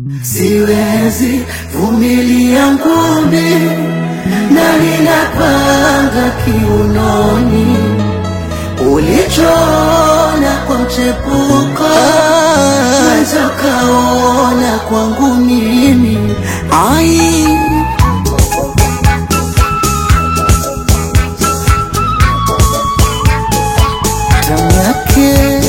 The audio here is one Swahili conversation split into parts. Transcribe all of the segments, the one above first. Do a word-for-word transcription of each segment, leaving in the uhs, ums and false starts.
Siwezi vumilia ngumi na ninapanga kiunoni ulichoona kwa mchepuko nazo kaona kwangu mimi. Ai tamu yake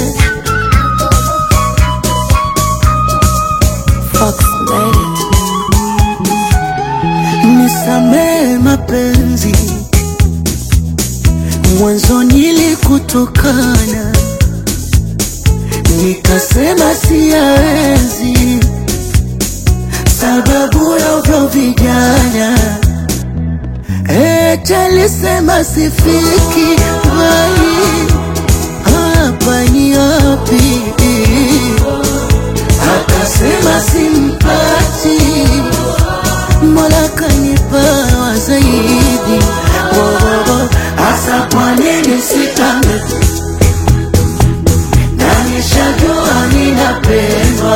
nisamee mapenzi, mwanzo nilikutukana nikasema siyaenzi, sababu ya uvyo vijana eti alisema sifiki wai hapa ni wapi, akasema simpati, Mola kanipa zaidi. Wowowo asa kwa nini sitame na nishajua ninapendwa,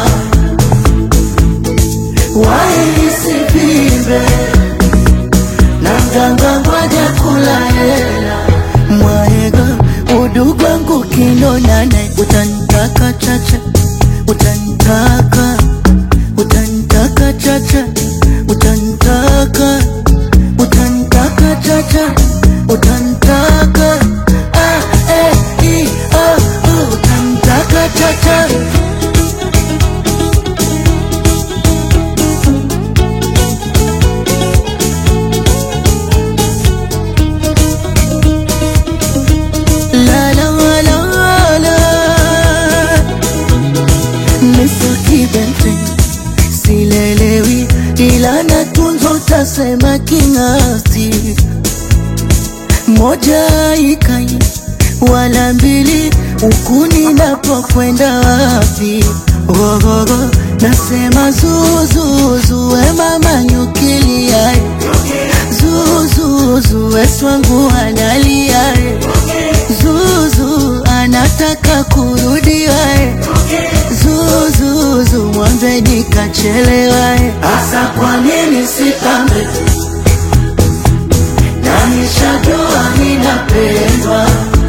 wai nisivimbe na mganga ngoja kula hela. Mwaega udugu wangu kinonane, utanitaka chacha, utanitaka, utanitaka chacha, utanitaka, utanitaka chacha, utanitaka, ah, eh, i, ah, uh, utanitaka chacha. La la la la Misaki bente silelewi ila natunzo tasema kingasti, moja ikai wala mbili ukuni napokwenda wapi. Gogogo nasema zuzuzu we mama nyukilia, zuzuzu we swangu analia, zuzu anataka kurudi wae, zuzuzu mwambe nikachelewa. Asa kwa nini sitambe na nishajua ninapendwa,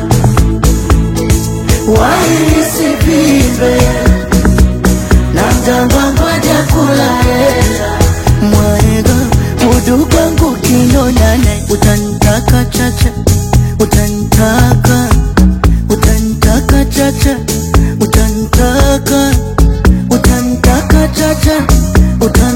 wai nisivimbe na mganga ngoja kula hela. Mwaega udugu wangu kinonane, utanitaka chacha, utanitaka, utanitaka chacha, utanitaka, utanitaka chacha, utanitaka